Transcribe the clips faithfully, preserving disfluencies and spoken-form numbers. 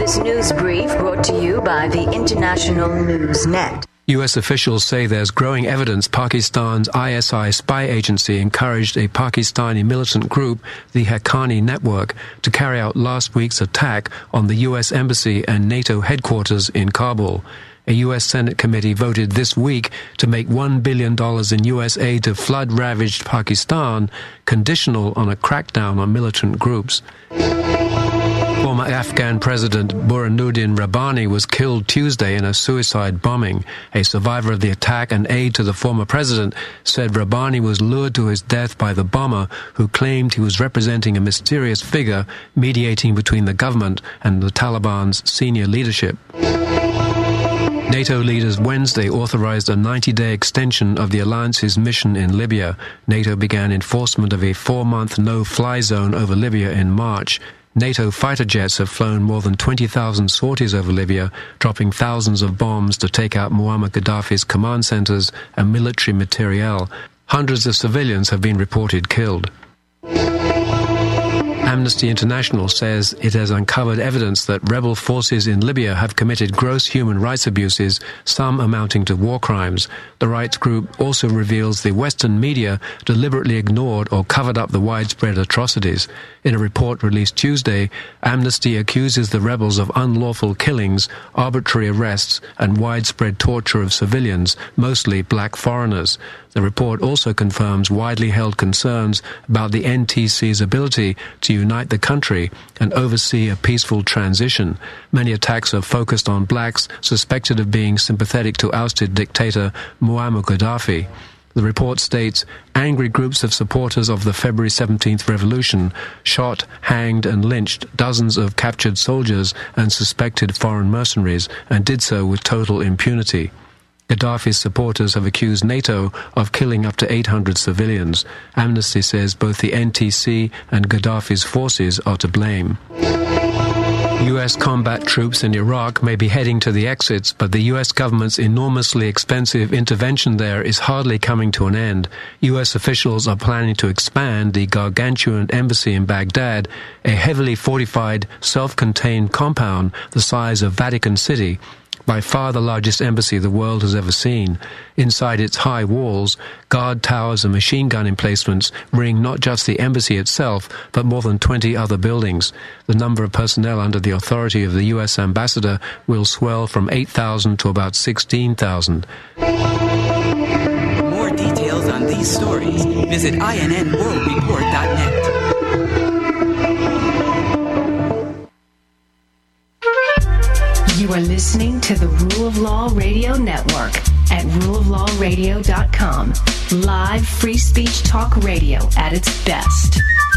This news brief brought to you by the International News Net. U S officials say there's growing evidence Pakistan's I S I spy agency encouraged a Pakistani militant group, the Haqqani Network, to carry out last week's attack on the U S Embassy and NATO headquarters in Kabul. A U S Senate committee voted this week to make one billion dollars in U S aid to flood-ravaged Pakistan conditional on a crackdown on militant groups. Former Afghan President Burhanuddin Rabbani was killed Tuesday in a suicide bombing. A survivor of the attack and aide to the former president said Rabbani was lured to his death by the bomber, who claimed he was representing a mysterious figure mediating between the government and the Taliban's senior leadership. NATO leaders Wednesday authorized a ninety-day extension of the alliance's mission in Libya. NATO began enforcement of a four-month no-fly zone over Libya in March. NATO fighter jets have flown more than twenty thousand sorties over Libya, dropping thousands of bombs to take out Muammar Gaddafi's command centers and military materiel. Hundreds of civilians have been reported killed. Amnesty International says it has uncovered evidence that rebel forces in Libya have committed gross human rights abuses, some amounting to war crimes. The rights group also reveals the Western media deliberately ignored or covered up the widespread atrocities. In a report released Tuesday, Amnesty accuses the rebels of unlawful killings, arbitrary arrests, and widespread torture of civilians, mostly black foreigners. The report also confirms widely held concerns about the N T C's ability to unite the country and oversee a peaceful transition. Many attacks are focused on blacks suspected of being sympathetic to ousted dictator Muammar Gaddafi. The report states angry groups of supporters of the February seventeenth revolution shot, hanged and lynched dozens of captured soldiers and suspected foreign mercenaries, and did so with total impunity. Gaddafi's supporters have accused NATO of killing up to eight hundred civilians. Amnesty says both the N T C and Gaddafi's forces are to blame. U S combat troops in Iraq may be heading to the exits, but the U S government's enormously expensive intervention there is hardly coming to an end. U S officials are planning to expand the gargantuan embassy in Baghdad, a heavily fortified, self-contained compound the size of Vatican City, by far the largest embassy the world has ever seen. Inside its high walls, guard towers and machine gun emplacements ring not just the embassy itself, but more than twenty other buildings. The number of personnel under the authority of the U S ambassador will swell from eight thousand to about sixteen thousand. For more details on these stories, visit I N N world report dot net. You are listening to the Rule of Law Radio Network at rule of law radio dot com. Live free speech talk radio at its best.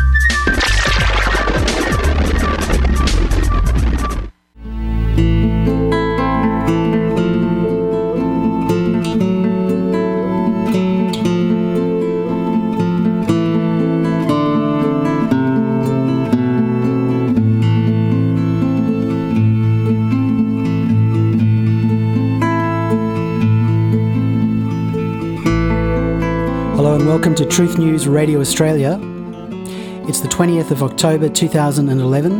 Welcome to Truth News Radio Australia. It's the twentieth of October two thousand eleven.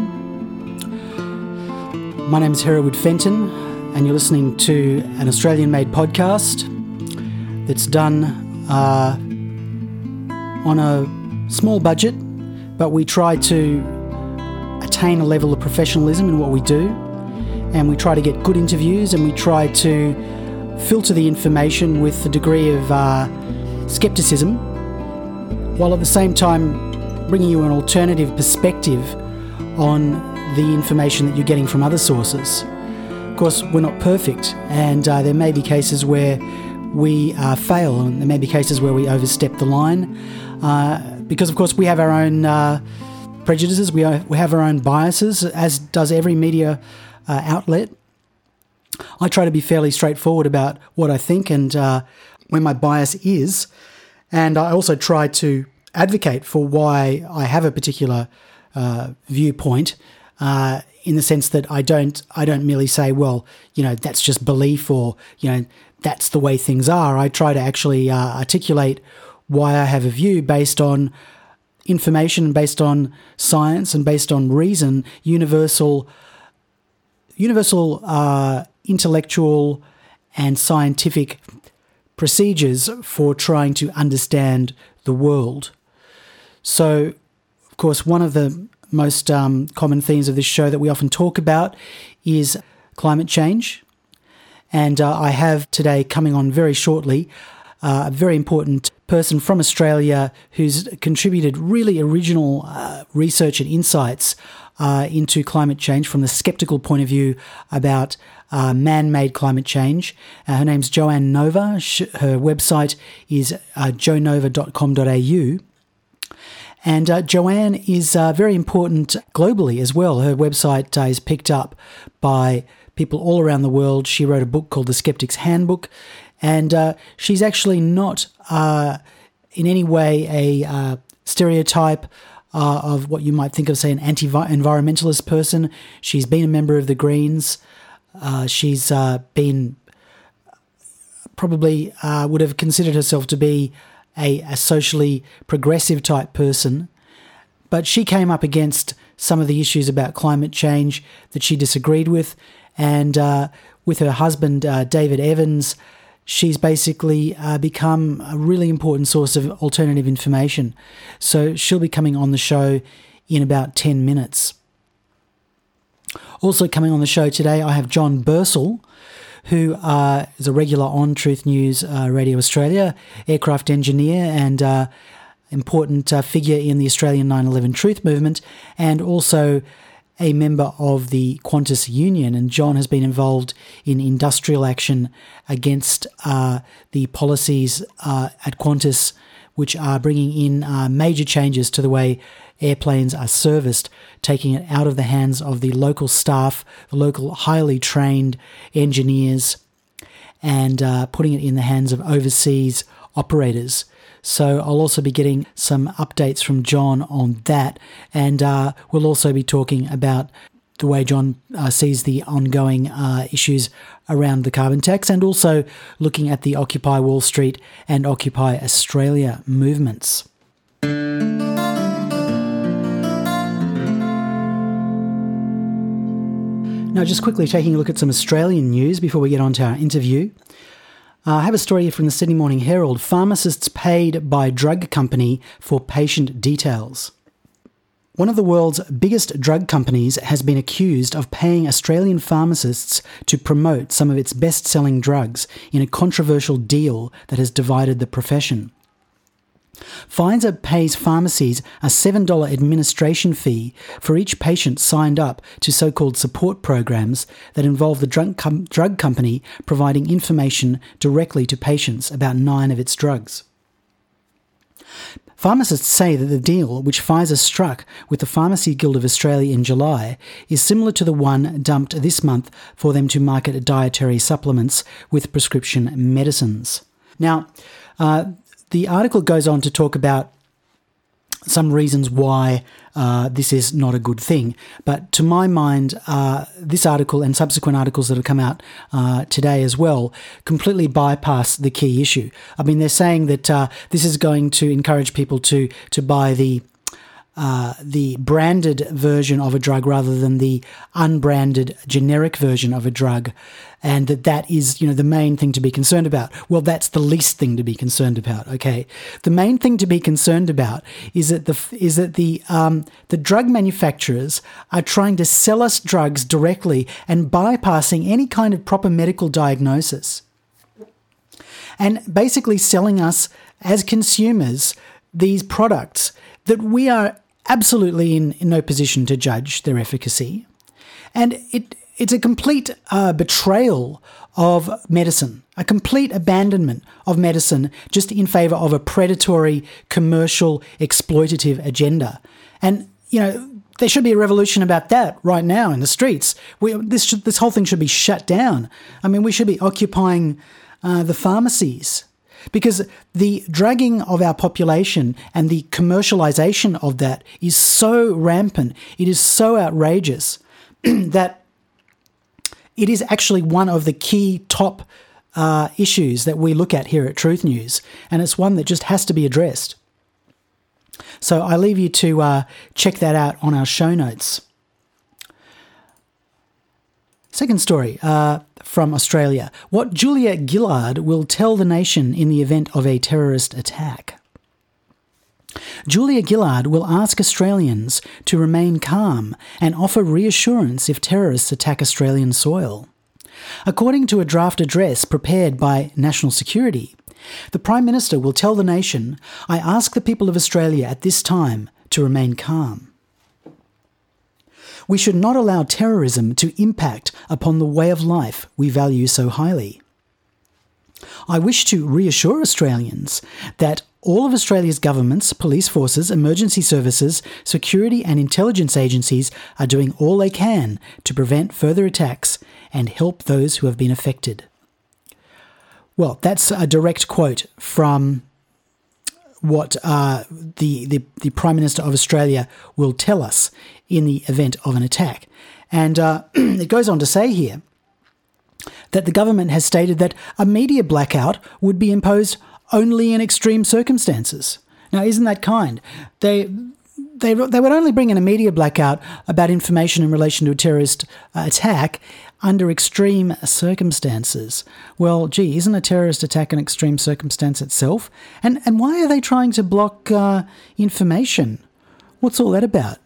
My name is Hereward Fenton, and you're listening to an Australian-made podcast that's done uh, on a small budget, but we try to attain a level of professionalism in what we do, and we try to get good interviews, and we try to filter the information with a degree of uh, skepticism, while at the same time bringing you an alternative perspective on the information that you're getting from other sources. Of course, we're not perfect, and uh, there may be cases where we uh, fail, and there may be cases where we overstep the line, uh, because of course we have our own uh, prejudices, we, are, we have our own biases, as does every media uh, outlet. I try to be fairly straightforward about what I think and uh, where my bias is, and I also try to advocate for why I have a particular uh, viewpoint, uh, in the sense that I don't I don't merely say, well, you know, that's just belief, or, you know, that's the way things are. I try to actually uh, articulate why I have a view based on information, based on science, and based on reason, universal universal uh, intellectual and scientific procedures for trying to understand the world. So, of course, one of the most um, common themes of this show that we often talk about is climate change. And uh, I have today coming on very shortly uh, a very important person from Australia who's contributed really original uh, research and insights uh, into climate change from the skeptical point of view about uh, man-made climate change. Uh, her name's Joanne Nova. She, her website is uh, joe nova dot com dot a u. And uh, Joanne is uh, very important globally as well. Her website uh, is picked up by people all around the world. She wrote a book called The Skeptic's Handbook, and uh, she's actually not uh, in any way a uh, stereotype uh, of what you might think of, say, an anti-environmentalist person. She's been a member of the Greens. Uh, she's uh, been probably uh, would have considered herself to be A, a socially progressive type person, but she came up against some of the issues about climate change that she disagreed with, and uh, with her husband, uh, David Evans, she's basically uh, become a really important source of alternative information. So she'll be coming on the show in about ten minutes. Also coming on the show today, I have John Bursell, who uh, is a regular on Truth News uh, Radio Australia, aircraft engineer and uh, important uh, figure in the Australian nine eleven Truth Movement, and also a member of the Qantas Union. And John has been involved in industrial action against uh, the policies uh, at Qantas, which are bringing in uh, major changes to the way airplanes are serviced, taking it out of the hands of the local staff, the local highly trained engineers, and uh, putting it in the hands of overseas operators. So I'll also be getting some updates from John on that, and uh, we'll also be talking about the way John uh, sees the ongoing uh, issues around the carbon tax, and also looking at the Occupy Wall Street and Occupy Australia movements. Now, just quickly taking a look at some Australian news before we get on to our interview. Uh, I have a story here from the Sydney Morning Herald. Pharmacists paid by drug company for patient details. One of the world's biggest drug companies has been accused of paying Australian pharmacists to promote some of its best-selling drugs in a controversial deal that has divided the profession. Pfizer pays pharmacies a seven dollars administration fee for each patient signed up to so-called support programs that involve the drug, com- drug company providing information directly to patients about nine of its drugs. Pharmacists say that the deal, which Pfizer struck with the Pharmacy Guild of Australia in July, is similar to the one dumped this month for them to market dietary supplements with prescription medicines. Now, uh, the article goes on to talk about some reasons why uh, this is not a good thing. But to my mind, uh, this article and subsequent articles that have come out uh, today as well completely bypass the key issue. I mean, they're saying that uh, this is going to encourage people to to buy the Uh, the branded version of a drug rather than the unbranded generic version of a drug, and that that is, you know, the main thing to be concerned about. Well, that's the least thing to be concerned about. Okay, the main thing to be concerned about is that the is that the um, the drug manufacturers are trying to sell us drugs directly and bypassing any kind of proper medical diagnosis, and basically selling us as consumers these products that we are absolutely in, in no position to judge their efficacy. And it it's a complete uh, betrayal of medicine, a complete abandonment of medicine just in favour of a predatory, commercial, exploitative agenda. And, you know, there should be a revolution about that right now in the streets. We, this should, this whole thing should be shut down. I mean, we should be occupying uh, the pharmacies, because the dragging of our population and the commercialisation of that is so rampant, it is so outrageous that it is actually one of the key top uh, issues that we look at here at Truth News, and it's one that just has to be addressed. So I leave you to uh, check that out on our show notes. Second story uh, from Australia. What Julia Gillard will tell the nation in the event of a terrorist attack. Julia Gillard will ask Australians to remain calm and offer reassurance if terrorists attack Australian soil. According to a draft address prepared by National Security, the Prime Minister will tell the nation, "I ask the people of Australia at this time to remain calm. We should not allow terrorism to impact upon the way of life we value so highly. I wish to reassure Australians that all of Australia's governments, police forces, emergency services, security and intelligence agencies are doing all they can to prevent further attacks and help those who have been affected." Well, that's a direct quote from what uh, the, the, the Prime Minister of Australia will tell us in the event of an attack. And uh, it goes on to say here that the government has stated that a media blackout would be imposed only in extreme circumstances. Now, isn't that kind? They they they would only bring in a media blackout about information in relation to a terrorist uh, attack under extreme circumstances. Well, gee, isn't a terrorist attack an extreme circumstance itself? And and why are they trying to block uh, information? What's all that about?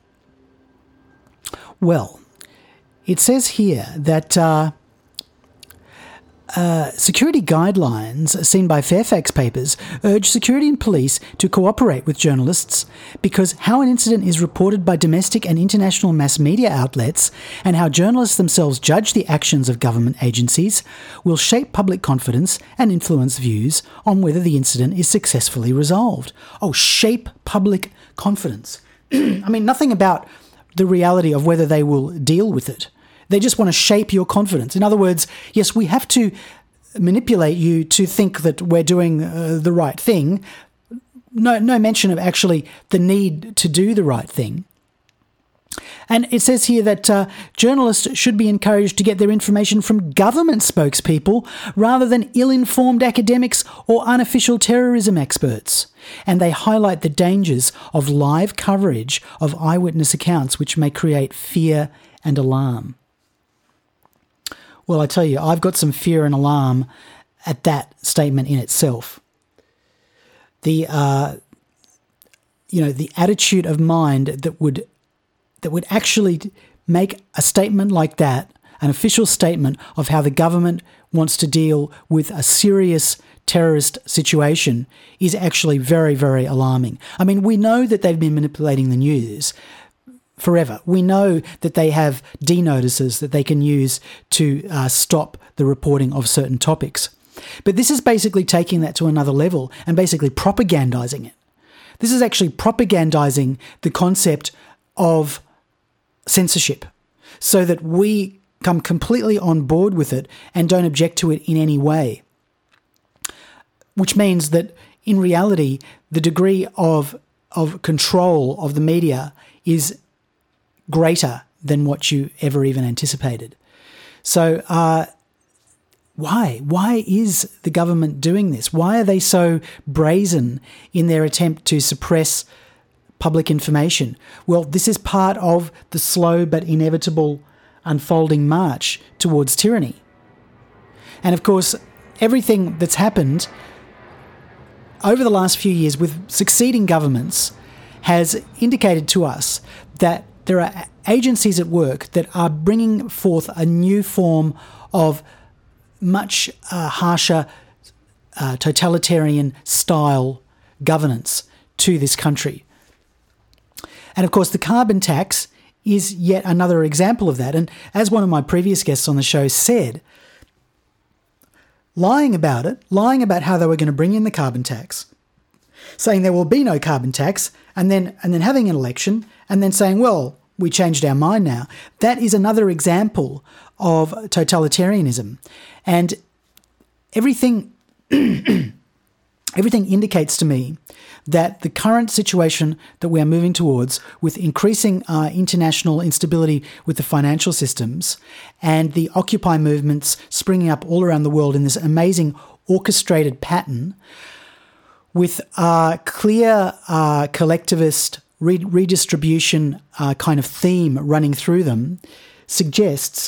Well, it says here that uh, uh, security guidelines seen by Fairfax Papers urge security and police to cooperate with journalists because how an incident is reported by domestic and international mass media outlets and how journalists themselves judge the actions of government agencies will shape public confidence and influence views on whether the incident is successfully resolved. Oh, shape public confidence. I mean, nothing about the reality of whether they will deal with it. They just want to shape your confidence. In other words, yes, we have to manipulate you to think that we're doing uh, the right thing. No, no mention of actually the need to do the right thing. And it says here that uh, journalists should be encouraged to get their information from government spokespeople rather than ill-informed academics or unofficial terrorism experts. And they highlight the dangers of live coverage of eyewitness accounts, which may create fear and alarm. Well, I tell you, I've got some fear and alarm at that statement in itself. The, uh, you know, the attitude of mind that would that would actually make a statement like that, an official statement of how the government wants to deal with a serious terrorist situation, is actually very, very alarming. I mean, we know that they've been manipulating the news forever. We know that they have denotices that they can use to uh, stop the reporting of certain topics. But this is basically taking that to another level and basically propagandizing it. This is actually propagandizing the concept of censorship so that we come completely on board with it and don't object to it in any way. Which means that in reality, the degree of, of control of the media is greater than what you ever even anticipated. So uh, why? Why is the government doing this? Why are they so brazen in their attempt to suppress public information? Well, this is part of the slow but inevitable unfolding march towards tyranny. And of course, everything that's happened over the last few years with succeeding governments has indicated to us that there are agencies at work that are bringing forth a new form of much uh, harsher uh, totalitarian style governance to this country. And of course, the carbon tax is yet another example of that. And as one of my previous guests on the show said, lying about it, lying about how they were going to bring in the carbon tax, saying there will be no carbon tax, and then and then having an election, and then saying, well, we changed our mind now. That is another example of totalitarianism. And everything everything indicates to me that the current situation that we are moving towards, with increasing uh, international instability with the financial systems and the Occupy movements springing up all around the world in this amazing orchestrated pattern, with a clear uh, collectivist re- redistribution uh, kind of theme running through them, suggests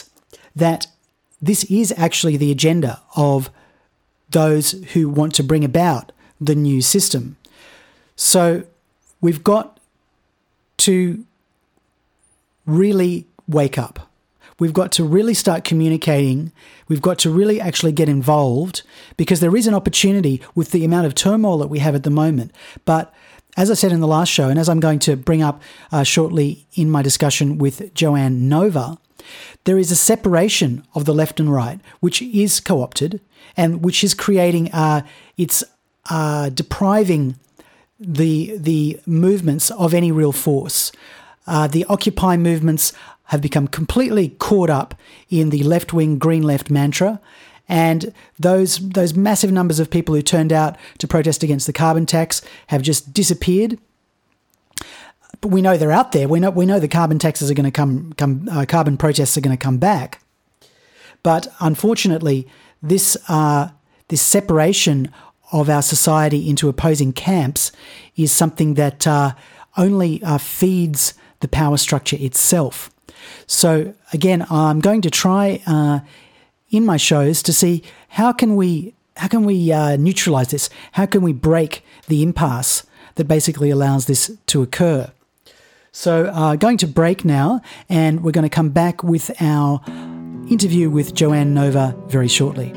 that this is actually the agenda of those who want to bring about the new system. So we've got to really wake up. We've got to really start communicating. We've got to really actually get involved, because there is an opportunity with the amount of turmoil that we have at the moment. But as I said in the last show, and as I'm going to bring up uh, shortly in my discussion with Joanne Nova, there is a separation of the left and right, which is co-opted and which is creating, uh, it's uh, depriving the the movements of any real force. Uh, the Occupy movements have become completely caught up in the left-wing green left mantra, and those those massive numbers of people who turned out to protest against the carbon tax have just disappeared. But we know they're out there. We know we know the carbon taxes are going to come come uh, carbon protests are going to come back. But unfortunately, this uh, this separation of our society into opposing camps is something that uh, only uh, feeds the power structure itself. So again, I'm going to try uh, in my shows to see how can we how can we uh, neutralize this? How can we break the impasse that basically allows this to occur? So uh, going to break now, and we're going to come back with our interview with Joanne Nova very shortly.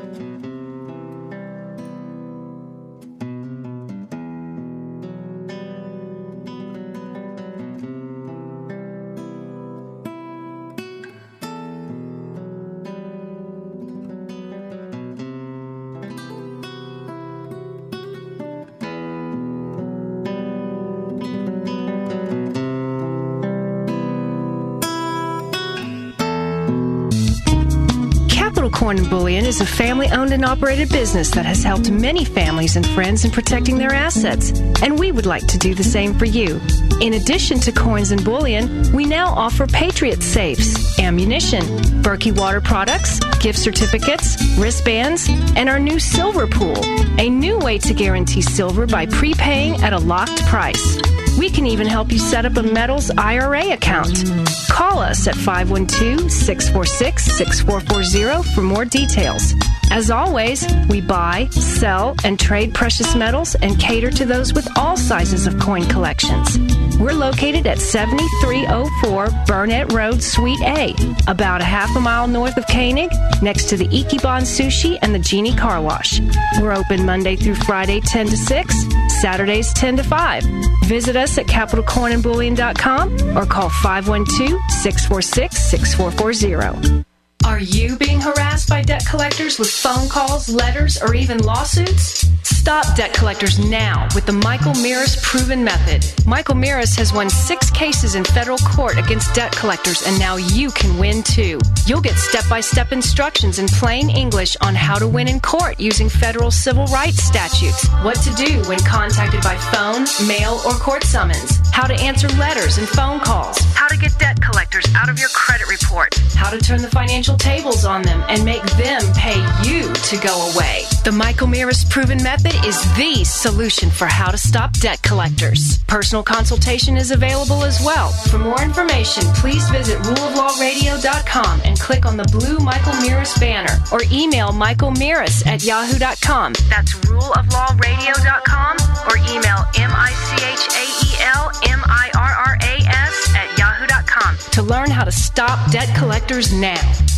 Coin and Bullion is a family-owned and operated business that has helped many families and friends in protecting their assets, and we would like to do the same for you. In addition to coins and bullion, we now offer Patriot safes, ammunition, Berkey water products, gift certificates, wristbands, and our new silver pool, a new way to guarantee silver by prepaying at a locked price. We can even help you set up a metals I R A account. Call us at five one two, six four six, six four four zero for more details. As always, we buy, sell, and trade precious metals and cater to those with all sizes of coin collections. We're located at seventy-three oh four Burnett Road, Suite A, about a half a mile north of Koenig, next to the Ichiban Sushi and the Genie Car Wash. We're open Monday through Friday, ten to six, Saturdays, ten to five. Visit us at capital coin and bullion dot com or call five one two, six four six, six four four zero. Are you being harassed by debt collectors with phone calls, letters, or even lawsuits? Stop debt collectors now with the Michael Mirris Proven Method. Michael Mirris has won six cases in federal court against debt collectors, and now you can win too. You'll get step-by-step instructions in plain English on how to win in court using federal civil rights statutes, what to do when contacted by phone, mail, or court summons, how to answer letters and phone calls, how to get debt collectors out of your credit report, how to turn the financial tables on them and make them pay you to go away. The Michael Mirris Proven Method is the solution for how to stop debt collectors. Personal consultation is available as well. For more information, please visit rule of law radio dot com and click on the blue Michael Mirris banner, or email michael mirris at yahoo dot com. That's rule of law radio dot com, or email M I C H A E L M I R R A S at yahoo dot com to learn how to stop debt collectors now.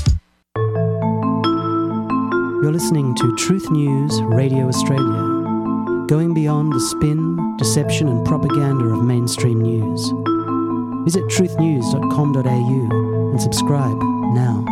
You're listening to Truth News Radio Australia, going beyond the spin, deception and propaganda of mainstream news. Visit truth news dot com dot a u and subscribe now.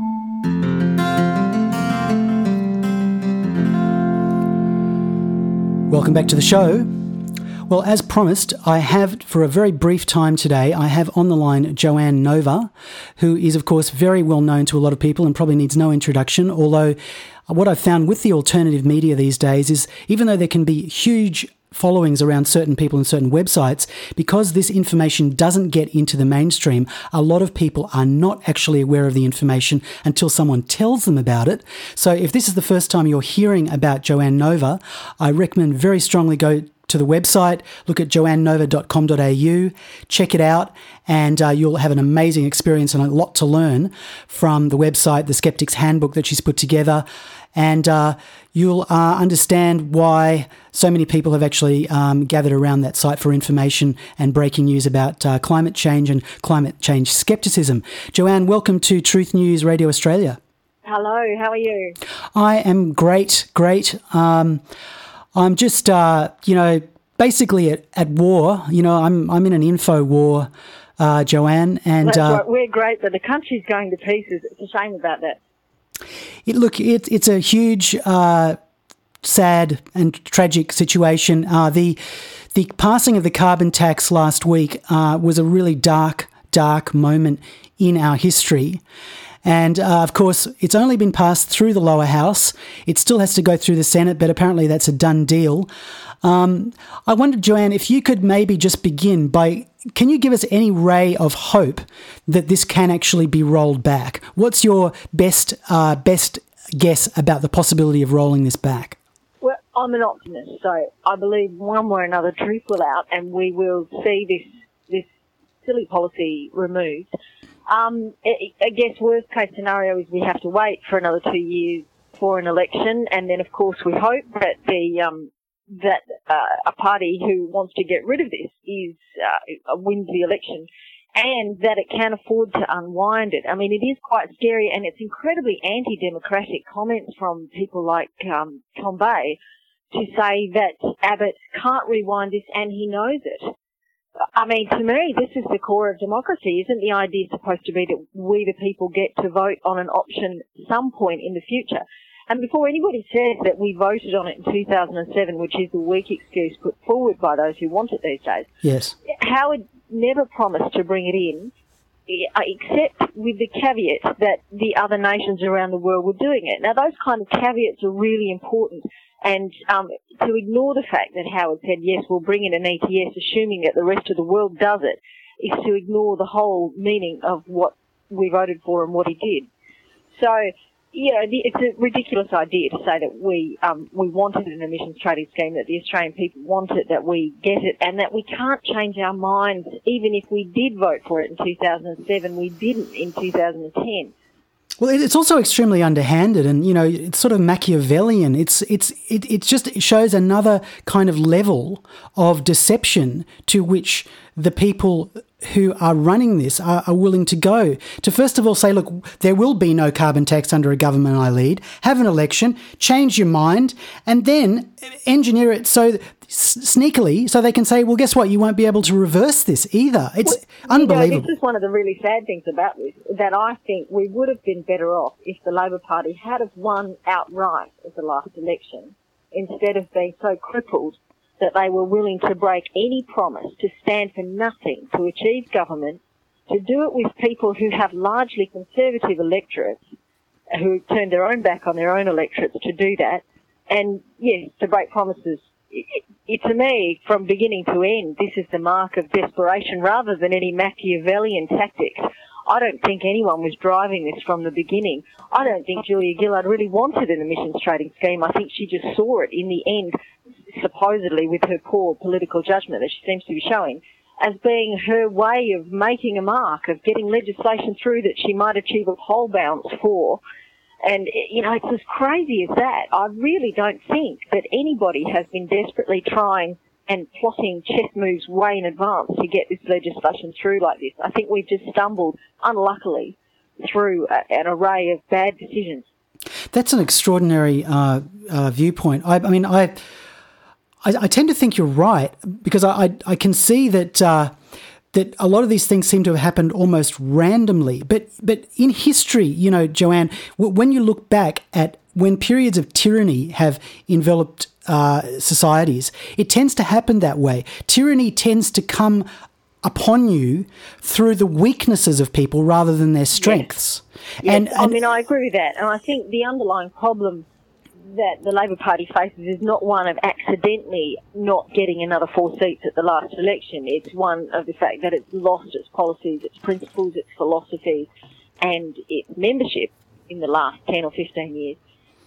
Welcome back to the show. Well, as promised, I have, for a very brief time today, I have on the line Joanne Nova, who is, of course, very well known to a lot of people and probably needs no introduction, although what I've found with the alternative media these days is, even though there can be huge followings around certain people and certain websites, because this information doesn't get into the mainstream, a lot of people are not actually aware of the information until someone tells them about it. So if this is the first time you're hearing about Joanne Nova, I recommend very strongly go to the website, look at joanne nova dot com dot a u, check it out, and uh, you'll have an amazing experience and a lot to learn from the website, the Skeptic's Handbook that she's put together. And uh, you'll uh, understand why so many people have actually um, gathered around that site for information and breaking news about uh, climate change and climate change skepticism. Joanne, welcome to Truth News Radio Australia. Hello, how are you? I am great, great. Um, I'm just, uh, you know, basically at, at war. You know, I'm I'm in an info war, uh, Joanne. And That's uh, right. We're great, but the country's going to pieces. It's a shame about that. It, look, it, it's a huge, uh, sad and tragic situation. Uh, the the passing of the carbon tax last week uh, was a really dark, dark moment in our history. And, uh, of course, it's only been passed through the lower house. It still has to go through the Senate, but apparently that's a done deal. Um, I wondered, Joanne, if you could maybe just begin by, can you give us any ray of hope that this can actually be rolled back? What's your best uh, best guess about the possibility of rolling this back? Well, I'm an optimist, so I believe one way or another truth will out and we will see this this silly policy removed. Um, I, I guess worst case scenario is we have to wait for another two years for an election, and then of course we hope that the um, that uh, a party who wants to get rid of this is uh, wins the election, and that it can afford to unwind it. I mean, it is quite scary, and it's incredibly anti-democratic comments from people like um, Tom Bay to say that Abbott can't rewind this, and he knows it. I mean, to me, this is the core of democracy. Isn't the idea supposed to be that we, the people, get to vote on an option some point in the future? And before anybody says that we voted on it in two thousand seven, which is the weak excuse put forward by those who want it these days, yes, Howard never promised to bring it in, except with the caveat that the other nations around the world were doing it. Now, those kind of caveats are really important. And um, to ignore the fact that Howard said, yes, we'll bring in an E T S, assuming that the rest of the world does it, is to ignore the whole meaning of what we voted for and what he did. So, you know, it's a ridiculous idea to say that we um, we wanted an emissions trading scheme, that the Australian people want it, that we get it, and that we can't change our minds. Even if we did vote for it in two thousand seven, we didn't in two thousand ten. Well, it's also extremely underhanded, and you know, it's sort of Machiavellian. It's it's it it just shows another kind of level of deception to which the people who are running this are, are willing to go. To first of all say, look, there will be no carbon tax under a government I lead. Have an election, change your mind, and then engineer it so sneakily so they can say, well, guess what? You won't be able to reverse this either. It's well, unbelievable. You know, this is one of the really sad things about this, that I think we would have been better off if the Labor Party had have won outright at the last election, instead of being so crippled that they were willing to break any promise, to stand for nothing, to achieve government, to do it with people who have largely conservative electorates, who turned their own back on their own electorates to do that, and, yes, to break promises. It, it, to me, from beginning to end, this is the mark of desperation rather than any Machiavellian tactics. I don't think anyone was driving this from the beginning. I don't think Julia Gillard really wanted an emissions trading scheme. I think she just saw it in the end, supposedly with her poor political judgment that she seems to be showing, as being her way of making a mark, of getting legislation through that she might achieve a poll bounce for. And, you know, it's as crazy as that. I really don't think that anybody has been desperately trying and plotting chess moves way in advance to get this legislation through like this. I think we've just stumbled, unluckily, through a, an array of bad decisions. That's an extraordinary uh, uh, viewpoint. I, I mean, I, I I tend to think you're right, because I, I, I can see that uh, that a lot of these things seem to have happened almost randomly. But but in history, you know, Joanne, w- when you look back at when periods of tyranny have enveloped uh, societies, it tends to happen that way. Tyranny tends to come upon you through the weaknesses of people rather than their strengths. Yes. Yes. And, and I mean, I agree with that. And I think the underlying problem that the Labor Party faces is not one of accidentally not getting another four seats at the last election. It's one of the fact that it's lost its policies, its principles, its philosophies, and its membership in the last ten or fifteen years.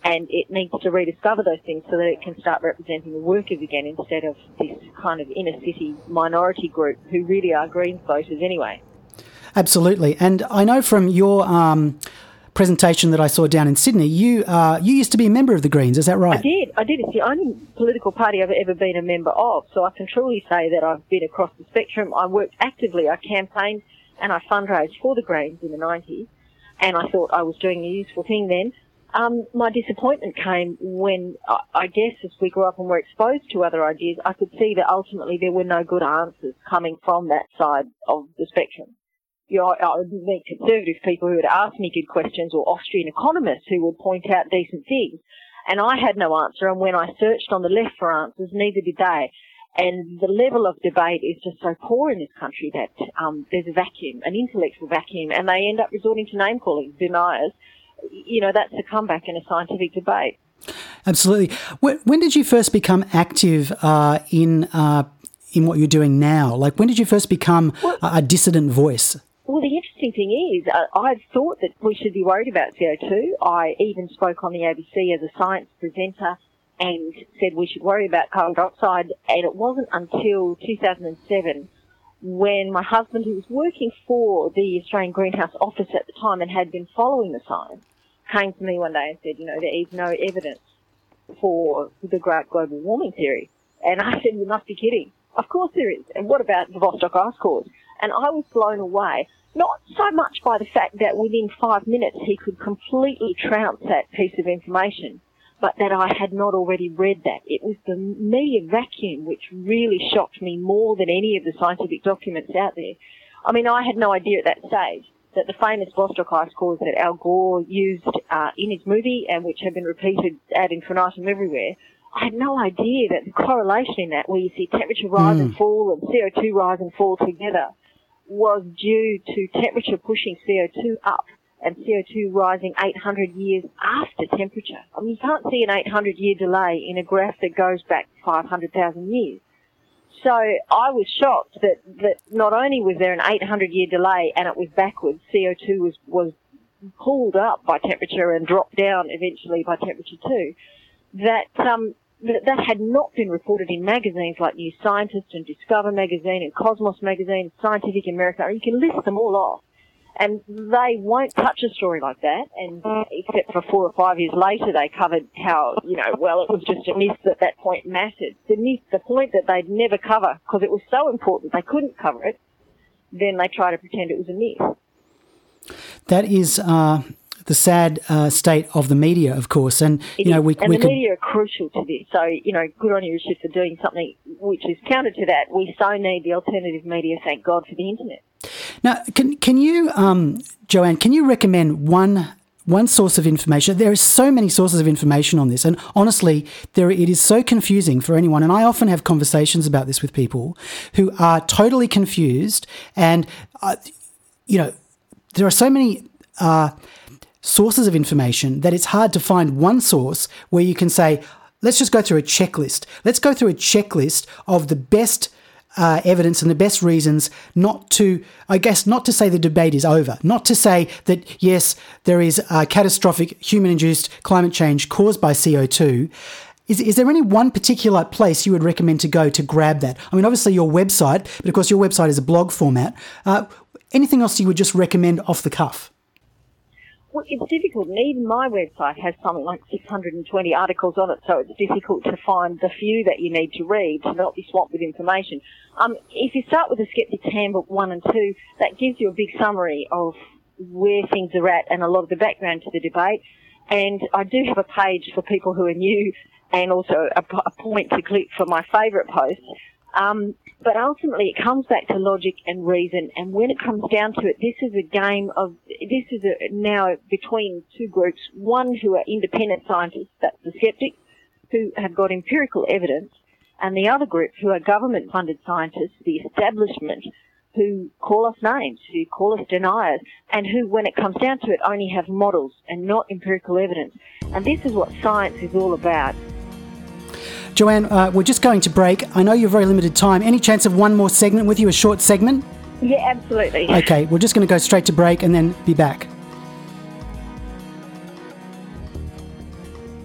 and it needs to rediscover those things so that it can start representing the workers again instead of this kind of inner-city minority group who really are Greens voters anyway. Absolutely. And I know from your um, presentation that I saw down in Sydney, you uh, you used to be a member of the Greens, is that right? I did. I did. It's the only political party I've ever been a member of, so I can truly say that I've been across the spectrum. I worked actively. I campaigned and I fundraised for the Greens in the nineties, and I thought I was doing a useful thing then. Um, my disappointment came when, I, I guess, as we grew up and were exposed to other ideas, I could see that ultimately there were no good answers coming from that side of the spectrum. You know, I would meet conservative people who would ask me good questions, or Austrian economists who would point out decent things, and I had no answer, and when I searched on the left for answers, neither did they. And the level of debate is just so poor in this country that um, there's a vacuum, an intellectual vacuum, and they end up resorting to name-calling, deniers. You know, that's the comeback in a scientific debate. Absolutely. When, when did you first become active uh, in uh, in what you're doing now? Like, when did you first become well, a, a dissident voice? Well, the interesting thing is, uh, I thought that we should be worried about C O two. I even spoke on the A B C as a science presenter and said we should worry about carbon dioxide, and it wasn't until two thousand seven when my husband, who was working for the Australian Greenhouse Office at the time and had been following the science, came to me one day and said, you know, there is no evidence for the global warming theory. And I said, you must be kidding. Of course there is. And what about the Vostok ice cores? And I was blown away, not so much by the fact that within five minutes he could completely trounce that piece of information, but that I had not already read that. It was the media vacuum which really shocked me more than any of the scientific documents out there. I mean, I had no idea at that stage that the famous Vostok ice cores that Al Gore used uh, in his movie and which have been repeated ad infinitum everywhere, I had no idea that the correlation in that, where you see temperature rise mm. and fall and C O two rise and fall together, was due to temperature pushing C O two up and C O two rising eight hundred years after temperature. I mean, you can't see an eight hundred year delay in a graph that goes back five hundred thousand years. So I was shocked that, that not only was there an eight hundred year delay and it was backwards, C O two was, was pulled up by temperature and dropped down eventually by temperature too, that, um, that that had not been reported in magazines like New Scientist and Discover magazine and Cosmos magazine, Scientific America. You can list them all off. And they won't touch a story like that, and except for four or five years later, they covered how, you know, well, it was just a myth that that point mattered. The myth, the point that they'd never cover, because it was so important they couldn't cover it, then they try to pretend it was a myth. That is uh, the sad uh, state of the media, of course, and, you know, we, and we the could... media are crucial to this, so, you know, good on you, Richard, for doing something which is counter to that. We so need the alternative media, thank God for the internet. Now, can can you, um, Joanne, can you recommend one one source of information? There are so many sources of information on this, and honestly, there it is so confusing for anyone. And I often have conversations about this with people who are totally confused, and uh, you know, there are so many uh, sources of information that it's hard to find one source where you can say, let's just go through a checklist. Let's go through a checklist of the best Uh, evidence and the best reasons not to, I guess, not to say the debate is over, not to say that, yes, there is uh, catastrophic human-induced climate change caused by C O two. Is, is there any one particular place you would recommend to go to grab that? I mean, obviously your website, but of course your website is a blog format. Uh, anything else you would just recommend off the cuff? Well, it's difficult, and even my website has something like six hundred twenty articles on it, so it's difficult to find the few that you need to read to not be swamped with information. Um, if you start with the Skeptic's Handbook one and two, that gives you a big summary of where things are at and a lot of the background to the debate. And I do have a page for people who are new and also a, a point to click for my favourite posts. Um, but ultimately it comes back to logic and reason, and when it comes down to it, this is a game of, this is a, now between two groups, one who are independent scientists, that's the skeptics, who have got empirical evidence, and the other group who are government-funded scientists, the establishment, who call us names, who call us deniers, and who, when it comes down to it, only have models and not empirical evidence. And this is what science is all about. Joanne, uh, we're just going to break. I know you're very limited time. Any chance of one more segment with you, a short segment? Yeah, absolutely. Okay, we're just going to go straight to break and then be back.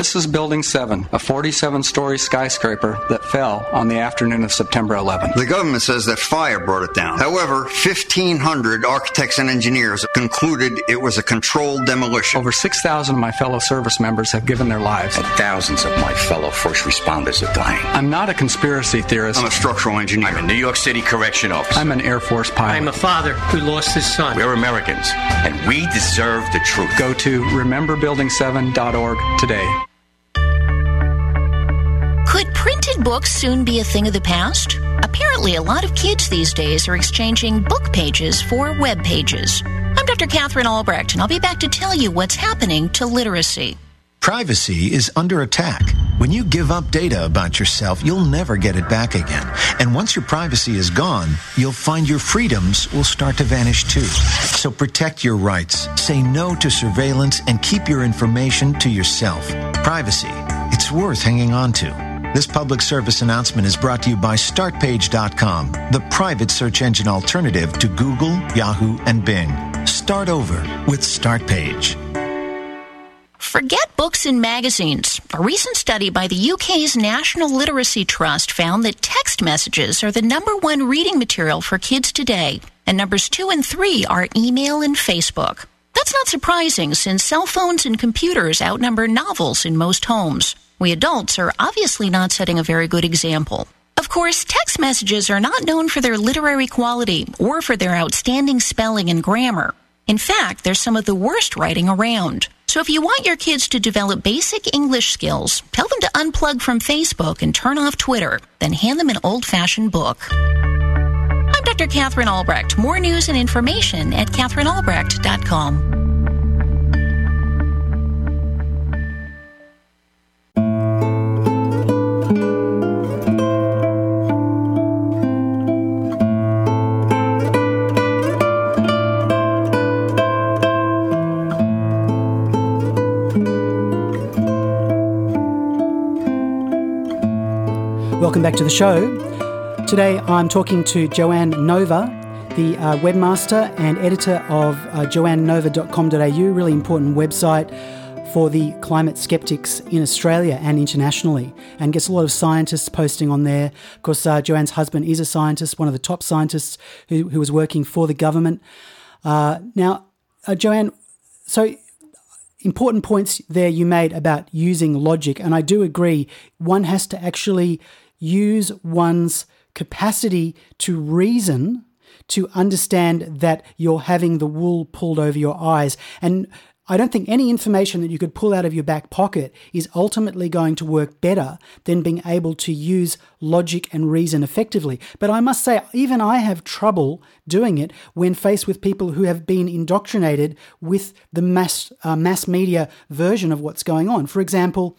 This is Building seven, a forty-seven story skyscraper that fell on the afternoon of September eleventh. The government says that fire brought it down. However, fifteen hundred architects and engineers concluded it was a controlled demolition. Over six thousand of my fellow service members have given their lives. And thousands of my fellow first responders are dying. I'm not a conspiracy theorist. I'm a structural engineer. I'm a New York City correction officer. I'm an Air Force pilot. I'm a father who lost his son. We're Americans, and we deserve the truth. Go to remember building seven dot org today. Could printed books soon be a thing of the past? Apparently, a lot of kids these days are exchanging book pages for web pages. I'm Doctor Catherine Albrecht, and I'll be back to tell you what's happening to literacy. Privacy is under attack. When you give up data about yourself, you'll never get it back again. And once your privacy is gone, you'll find your freedoms will start to vanish too. So protect your rights, say no to surveillance, and keep your information to yourself. Privacy, it's worth hanging on to. This public service announcement is brought to you by Start Page dot com, the private search engine alternative to Google, Yahoo, and Bing. Start over with StartPage. Forget books and magazines. A recent study by the U K's National Literacy Trust found that text messages are the number one reading material for kids today, and numbers two and three are email and Facebook. That's not surprising, since cell phones and computers outnumber novels in most homes. We adults are obviously not setting a very good example. Of course, text messages are not known for their literary quality or for their outstanding spelling and grammar. In fact, they're some of the worst writing around. So if you want your kids to develop basic English skills, tell them to unplug from Facebook and turn off Twitter, then hand them an old-fashioned book. I'm Doctor Catherine Albrecht. More news and information at Catherine Albrecht dot com. Welcome back to the show. Today I'm talking to Joanne Nova, the uh, webmaster and editor of uh, joanne nova dot com dot a u, really important website for the climate skeptics in Australia and internationally, and gets a lot of scientists posting on there. Of course, uh, Joanne's husband is a scientist, one of the top scientists who, who was working for the government. Uh, now, uh, Joanne, so important points there you made about using logic, and I do agree, one has to actually use one's capacity to reason to understand that you're having the wool pulled over your eyes. And I don't think any information that you could pull out of your back pocket is ultimately going to work better than being able to use logic and reason effectively. But I must say, even I have trouble doing it when faced with people who have been indoctrinated with the mass uh, mass media version of what's going on. For example,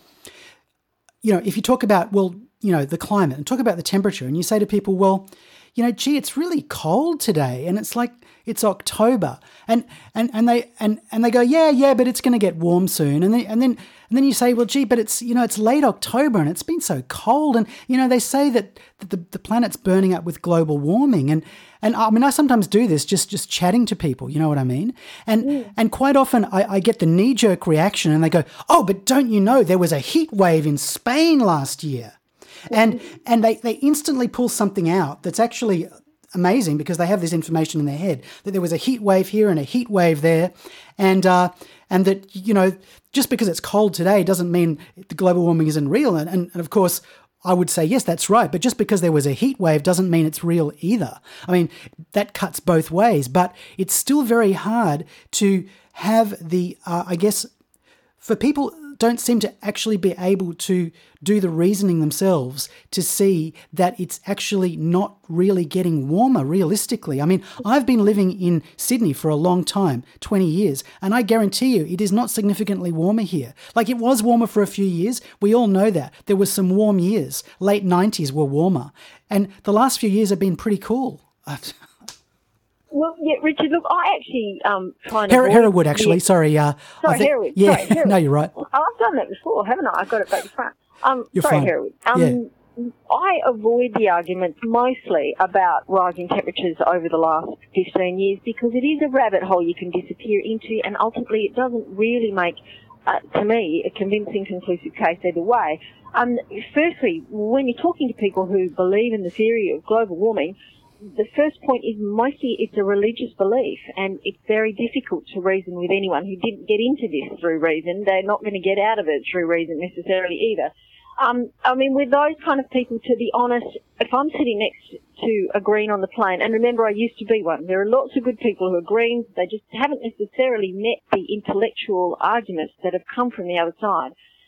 you know, if you talk about, well, you know, the climate and talk about the temperature, and you say to people, well, you know, gee, it's really cold today, and it's like it's October, and and and they and and they go, yeah, yeah, but it's going to get warm soon, and then and then and then you say, well, gee, but it's you know, it's late October and it's been so cold, and you know, they say that, that the the planet's burning up with global warming, and and I mean, I sometimes do this just just chatting to people, you know what I mean, and yeah. and quite often I, I get the knee jerk reaction, and they go, oh, but don't you know there was a heat wave in Spain last year. And and they, they instantly pull something out that's actually amazing, because they have this information in their head that there was a heat wave here and a heat wave there, and uh, and that, you know, just because it's cold today doesn't mean the global warming isn't real. And, and, and of course, I would say, yes, that's right, but just because there was a heat wave doesn't mean it's real either. I mean, that cuts both ways, but it's still very hard to have the, uh, I guess, for people don't seem to actually be able to do the reasoning themselves to see that it's actually not really getting warmer realistically. I mean, I've been living in Sydney for a long time, twenty years, and I guarantee you it is not significantly warmer here. Like, it was warmer for a few years. We all know that. There was some warm years. Late nineties were warmer. And the last few years have been pretty cool. Well, yeah, Richard, look, I actually um, try and Her- avoid... Hereward, actually, yeah. sorry. Uh, sorry, I think, Hereward. Yeah, sorry, Hereward. No, you're right. Oh, I've done that before, haven't I? I got it back to front. Um, You're sorry, fine. Hereward. Um, Yeah. I avoid the arguments mostly about rising temperatures over the last fifteen years, because it is a rabbit hole you can disappear into, and ultimately it doesn't really make uh, to me, a convincing, conclusive case either way. Um, firstly, when you're talking to people who believe in the theory of global warming, the first point is mostly it's a religious belief, and it's very difficult to reason with anyone who didn't get into this through reason. They're not going to get out of it through reason necessarily either. Um, I mean, with those kind of people, to be honest, if I'm sitting next to a Green on the plane, and remember I used to be one, there are lots of good people who are Greens, they just haven't necessarily met the intellectual arguments that have come from the other side.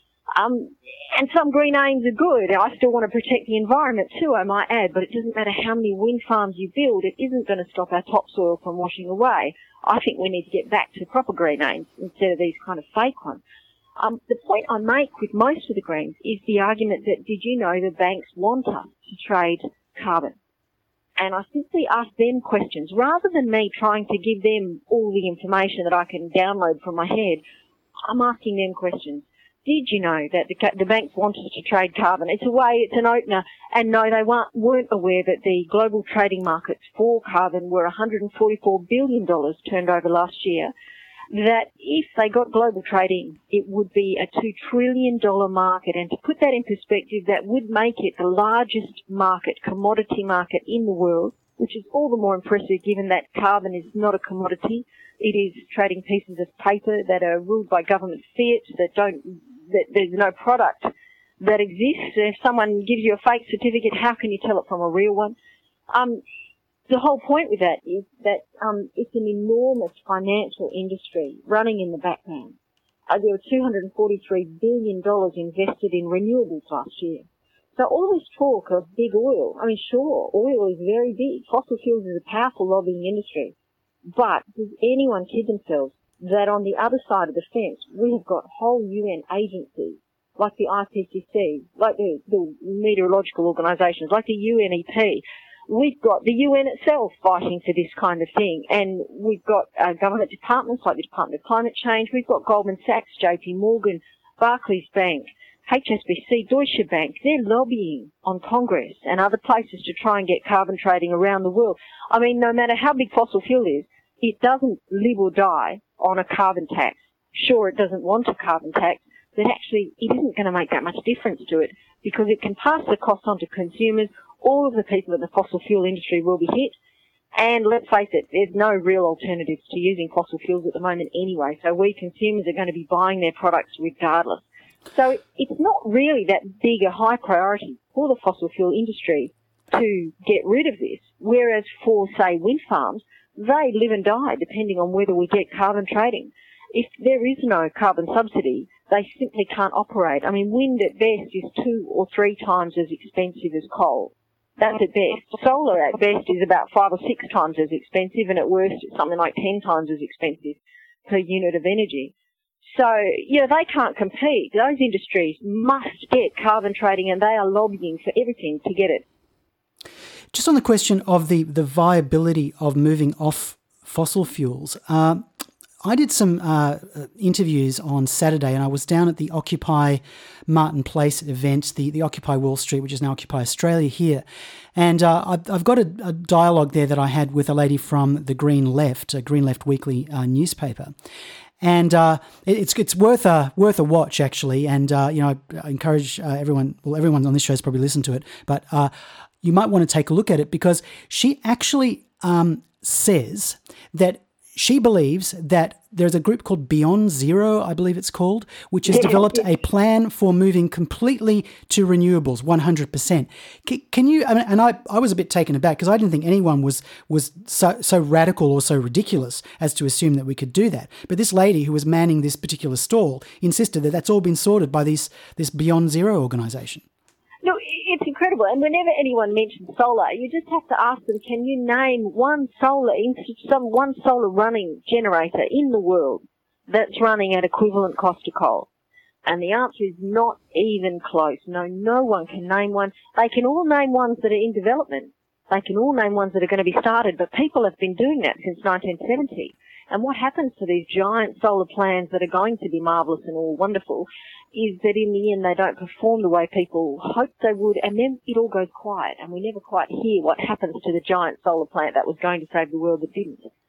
Um, and some green aims are good. I still want to protect the environment too, I might add, but it doesn't matter how many wind farms you build, it isn't going to stop our topsoil from washing away. I think we need to get back to proper green aims instead of these kind of fake ones. Um, the point I make with most of the Greens is the argument that, did you know the banks want us to trade carbon? And I simply ask them questions, rather than me trying to give them all the information that I can download from my head. I'm asking them questions. Did you know that the, the banks want us to trade carbon? It's a way, it's an opener. And no, they weren't, weren't aware that the global trading markets for carbon were one hundred forty-four billion dollars turned over last year. That if they got global trading, it would be a two trillion dollars market. And to put that in perspective, that would make it the largest market, commodity market in the world, which is all the more impressive given that carbon is not a commodity. It is trading pieces of paper that are ruled by government fiat, that don't, that there's no product that exists. If someone gives you a fake certificate, how can you tell it from a real one? Um, The whole point with that is that um, it's an enormous financial industry running in the background. Uh, there were two hundred forty-three billion dollars invested in renewables last year. So all this talk of big oil, I mean, sure, oil is very big. Fossil fuels is a powerful lobbying industry. But does anyone kid themselves that on the other side of the fence, we have got whole U N agencies, like the I P C C, like the, the meteorological organisations, like the U N E P. We've got the U N itself fighting for this kind of thing, and we've got uh, government departments like the Department of Climate Change. We've got Goldman Sachs, J P Morgan, Barclays Bank, H S B C, Deutsche Bank. They're lobbying on Congress and other places to try and get carbon trading around the world. I mean, no matter how big fossil fuel is, it doesn't live or die on a carbon tax. Sure, it doesn't want a carbon tax, but actually it isn't going to make that much difference to it because it can pass the cost on to consumers. All of the people in the fossil fuel industry will be hit. And let's face it, there's no real alternatives to using fossil fuels at the moment anyway. So we consumers are going to be buying their products regardless. So it's not really that big a high priority for the fossil fuel industry to get rid of this. Whereas for, say, wind farms, they live and die depending on whether we get carbon trading. If there is no carbon subsidy, they simply can't operate. I mean, wind at best is two or three times as expensive as coal. That's at best. Solar at best is about five or six times as expensive, and at worst it's something like ten times as expensive per unit of energy. So, you know, they can't compete. Those industries must get carbon trading, and they are lobbying for everything to get it. Just on the question of the, the viability of moving off fossil fuels, uh, I did some uh, interviews on Saturday, and I was down at the Occupy Martin Place event, the, the Occupy Wall Street, which is now Occupy Australia here. And uh, I've, I've got a, a dialogue there that I had with a lady from the Green Left, a Green Left Weekly uh, newspaper. And uh, it, it's it's worth a worth a watch, actually. And uh, you know, I encourage uh, everyone. Well, everyone on this show has probably listened to it, but uh, you might want to take a look at it because she actually um, says that she believes that there's a group called Beyond Zero, I believe it's called, which has developed a plan for moving completely to renewables, one hundred percent. Can, can you, and I, I was a bit taken aback because I didn't think anyone was was so, so radical or so ridiculous as to assume that we could do that. But this lady who was manning this particular stall insisted that that's all been sorted by this, this Beyond Zero organisation. No, it's incredible. And whenever anyone mentions solar, you just have to ask them, can you name one solar, some one solar running generator in the world that's running at equivalent cost to coal? And the answer is not even close. No, no one can name one. They can all name ones that are in development. They can all name ones that are going to be started, but people have been doing that since nineteen seventy. And what happens to these giant solar plans that are going to be marvellous and all wonderful is that in the end they don't perform the way people hoped they would, and then it all goes quiet, and we never quite hear what happens to the giant solar plant that was going to save the world that didn't.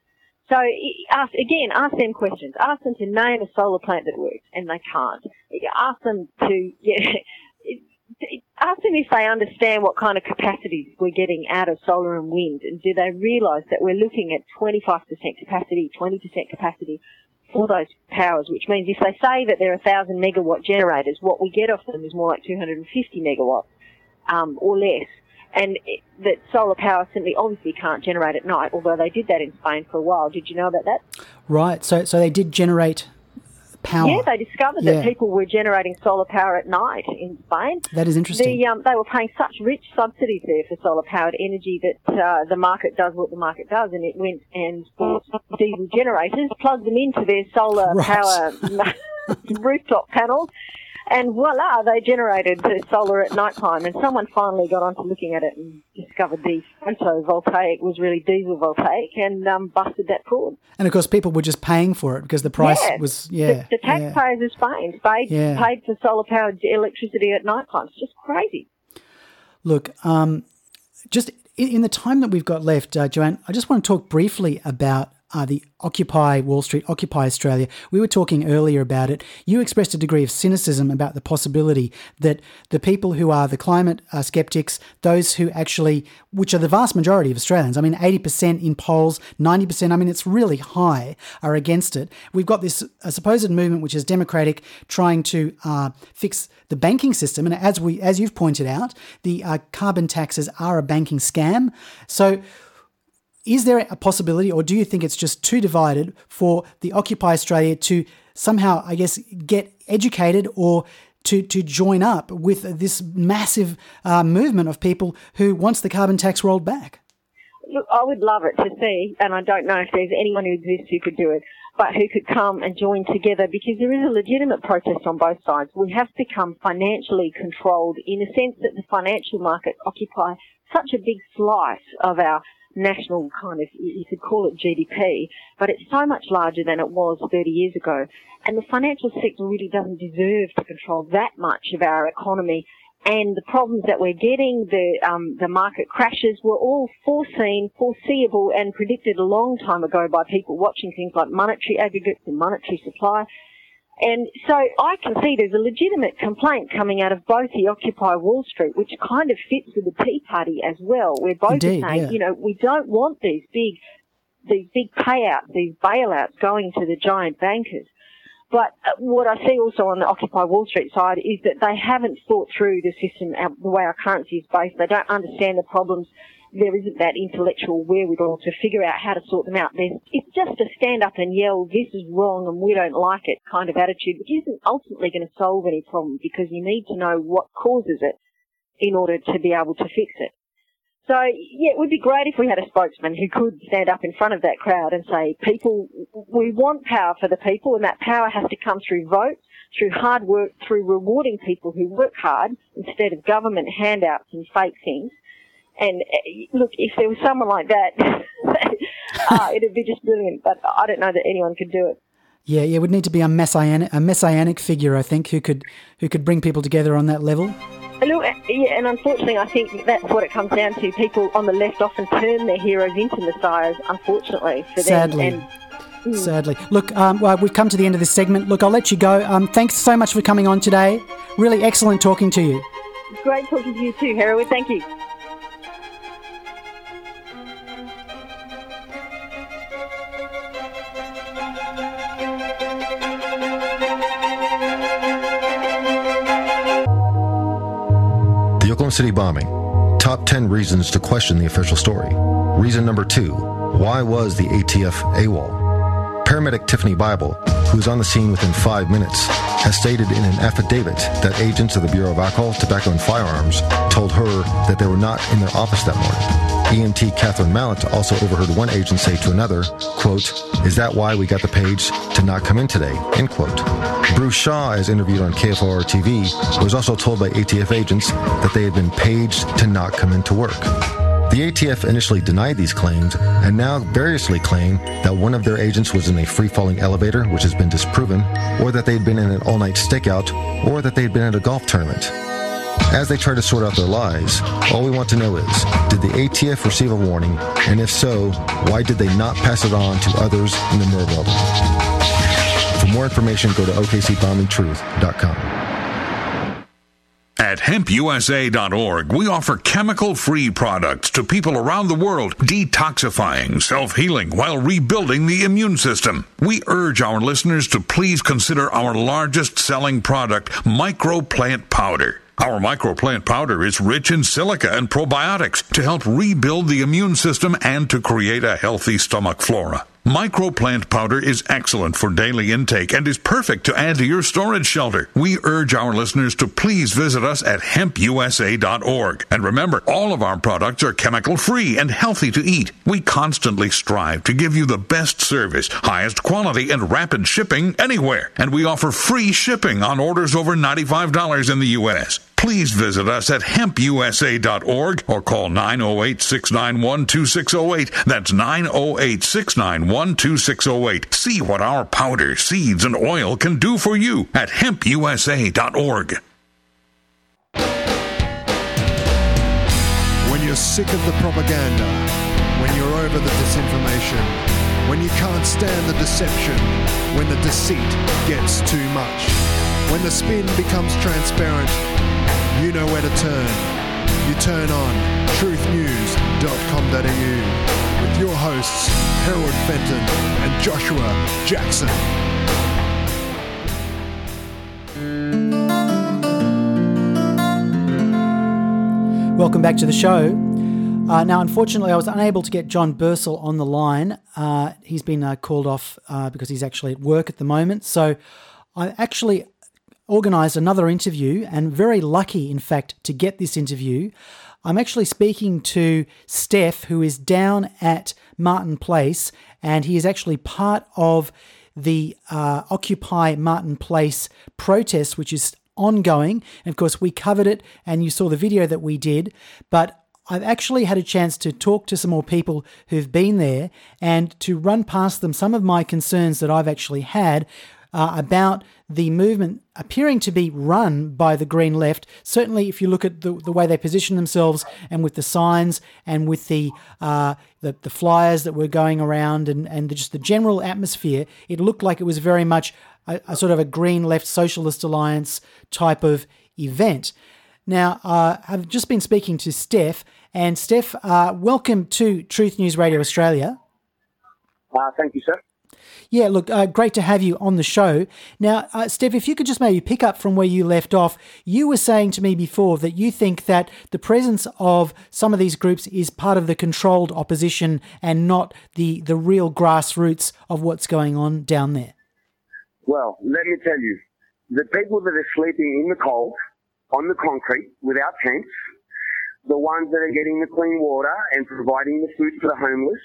So ask, again, ask them questions. Ask them to name a solar plant that works, and they can't. Ask them to, yeah, ask them if they understand what kind of capacities we're getting out of solar and wind, and do they realise that we're looking at twenty-five percent capacity, twenty percent capacity for those powers, which means if they say that they're one thousand megawatt generators, what we get off them is more like two hundred fifty megawatts um, or less. And it, that solar power simply obviously can't generate at night, although they did that in Spain for a while. Did you know about that? Right. So so they did generate power. Yeah, they discovered Yeah. that people were generating solar power at night in Spain. That is interesting. The, um, they were paying such rich subsidies there for solar-powered energy that uh, the market does what the market does, and it went and bought diesel generators, plugged them into their solar Right. power rooftop panels, and voila, they generated the solar at night time. And someone finally got onto looking at it and discovered the photovoltaic was really diesel voltaic, and um, busted that cord. And of course, people were just paying for it because the price Yeah. was, yeah. The, the taxpayers of Spain paid, Yeah. paid for solar-powered electricity at night time. It's just crazy. Look, um, just in, in the time that we've got left, uh, Joanne, I just want to talk briefly about uh, the Occupy Wall Street, Occupy Australia. We were talking earlier about it. You expressed a degree of cynicism about the possibility that the people who are the climate uh, skeptics, those who actually, which are the vast majority of Australians, I mean, eighty percent in polls, ninety percent, I mean, it's really high, are against it. We've got this uh, supposed movement, which is democratic, trying to uh, fix the banking system. And as we, as you've pointed out, the uh, carbon taxes are a banking scam. So is there a possibility, or do you think it's just too divided for the Occupy Australia to somehow, I guess, get educated or to, to join up with this massive uh, movement of people who wants the carbon tax rolled back? Look, I would love it to see, and I don't know if there's anyone who exists who could do it, but who could come and join together, because there is a legitimate protest on both sides. We have become financially controlled in a sense that the financial markets occupy such a big slice of our national kind of, you could call it G D P, but it's so much larger than it was thirty years ago. And the financial sector really doesn't deserve to control that much of our economy. And the problems that we're getting, the um, the market crashes, were all foreseen, foreseeable, and predicted a long time ago by people watching things like monetary aggregates and monetary supply. And so I can see there's a legitimate complaint coming out of both the Occupy Wall Street, which kind of fits with the Tea Party as well. We're both Indeed, saying, yeah. you know, we don't want these big, these big payouts, these bailouts going to the giant bankers. But what I see also on the Occupy Wall Street side is that they haven't thought through the system, the way our currency is based. They don't understand the problems. There isn't that intellectual wherewithal to figure out how to sort them out. There's, it's just a stand up and yell, this is wrong and we don't like it kind of attitude, which isn't ultimately going to solve any problem, because you need to know what causes it in order to be able to fix it. So, yeah, it would be great if we had a spokesman who could stand up in front of that crowd and say, people, we want power for the people, and that power has to come through votes, through hard work, through rewarding people who work hard instead of government handouts and fake things. And uh, look, if there was someone like that, uh, it'd be just brilliant. But I don't know that anyone could do it. Yeah, yeah, it would need to be a messianic, a messianic figure, I think, who could who could bring people together on that level. Look, yeah, and unfortunately, I think that's what it comes down to. People on the left often turn their heroes into messiahs, unfortunately, for Sadly. them. And, mm. Sadly. Look, um, well, we've come to the end of this segment. Look, I'll let you go. Um, thanks so much for coming on today. Really excellent talking to you. Great talking to you too, Hereward. Thank you. The Oklahoma City bombing. Top ten reasons to question the official story. Reason number two, why was the A T F AWOL? Paramedic Tiffany Bible, who was on the scene within five minutes, has stated in an affidavit that agents of the Bureau of Alcohol, Tobacco, and Firearms told her that they were not in their office that morning. E M T Catherine Mallet also overheard one agent say to another, quote, "Is that why we got the page to not come in today?" End quote. Bruce Shaw, as interviewed on K F O R T V, was also told by A T F agents that they had been paged to not come into work. The A T F initially denied these claims and now variously claim that one of their agents was in a free-falling elevator, which has been disproven, or that they'd been in an all-night stakeout, or that they'd been at a golf tournament. As they try to sort out their lies, all we want to know is, did Did the A T F receive a warning? And if so, why did they not pass it on to others in the Mirwell? For more information, go to O K C bombing truth dot com. At hemp U S A dot org, we offer chemical-free products to people around the world, detoxifying, self-healing, while rebuilding the immune system. We urge our listeners to please consider our largest-selling product, Microplant Powder. Our microplant powder is rich in silica and probiotics to help rebuild the immune system and to create a healthy stomach flora. Microplant powder is excellent for daily intake and is perfect to add to your storage shelter. We urge our listeners to please visit us at hemp U S A dot org. And remember, all of our products are chemical-free and healthy to eat. We constantly strive to give you the best service, highest quality, and rapid shipping anywhere. And we offer free shipping on orders over ninety-five dollars in the U S Please visit us at hemp U S A dot org or call nine oh eight, six nine one, two six oh eight. That's nine oh eight, six nine one, two six oh eight. See what our powder, seeds, and oil can do for you at hemp U S A dot org. When you're sick of the propaganda, when you're over the disinformation, when you can't stand the deception, when the deceit gets too much, when the spin becomes transparent, you know where to turn. You turn on truth news dot com dot a u with your hosts Harold Fenton and Joshua Jackson. Welcome back to the show. Uh, now, unfortunately, I was unable to get John Bursell on the line. Uh, he's been uh, called off uh, because he's actually at work at the moment. So I actually organised another interview, and very lucky, in fact, to get this interview. I'm actually speaking to Steph, who is down at Martin Place, and he is actually part of the uh, Occupy Martin Place protest, which is ongoing. And of course, we covered it, and you saw the video that we did. But I've actually had a chance to talk to some more people who've been there and to run past them some of my concerns that I've actually had uh, about the movement appearing to be run by the Green Left. Certainly, if you look at the, the way they position themselves and with the signs and with the uh, the, the flyers that were going around and, and just the general atmosphere, it looked like it was very much a, a sort of a Green Left Socialist Alliance type of event. Now, uh, I've just been speaking to Steph, and Steph, uh, welcome to Truth News Radio Australia. Uh, thank you, sir. Yeah, look, uh, great to have you on the show. Now, uh, Steph, if you could just maybe pick up from where you left off, you were saying to me before that you think that the presence of some of these groups is part of the controlled opposition and not the, the real grassroots of what's going on down there. Well, let me tell you, the people that are sleeping in the cold, on the concrete, without tents, the ones that are getting the clean water and providing the food for the homeless,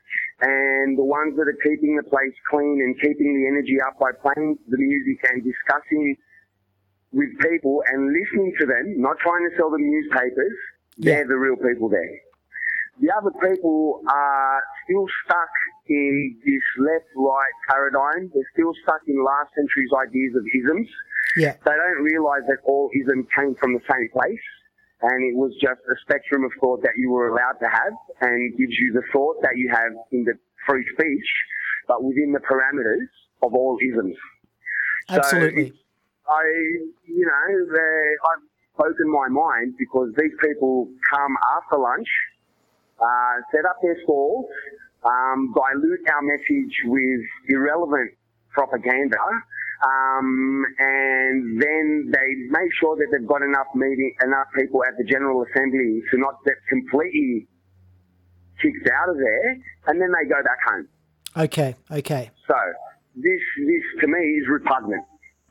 and the ones that are keeping the place clean and keeping the energy up by playing the music and discussing with people and listening to them, not trying to sell them newspapers, yeah. They're the real people there. The other people are still stuck in this left-right paradigm. They're still stuck in last century's ideas of isms. Yeah. They don't realise that all isms came from the same place, and it was just a spectrum of thought that you were allowed to have, and gives you the thought that you have in the free speech, but within the parameters of all isms. Absolutely. So I, you know, I've spoken my mind because these people come after lunch, uh, set up their stalls, um, dilute our message with irrelevant propaganda, Um, and then they make sure that they've got enough meeting, enough people at the General Assembly to not get completely kicked out of there, and then they go back home. Okay, okay. So this, this to me is repugnant,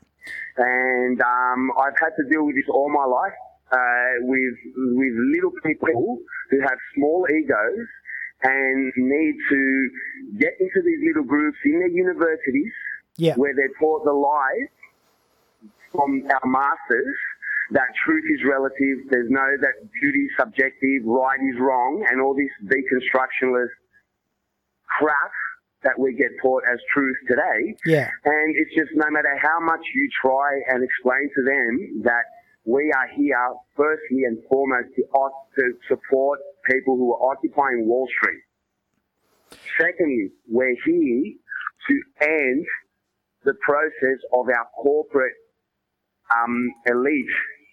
and um, I've had to deal with this all my life uh, with with little people who have small egos and need to get into these little groups in their universities. Yeah. Where they're taught the lies from our masters that truth is relative, there's no, that beauty is subjective, right is wrong, and all this deconstructionist crap that we get taught as truth today. Yeah. And it's just no matter how much you try and explain to them that we are here firstly and foremost to, to support people who are occupying Wall Street. Secondly, we're here to end the process of our corporate um, elite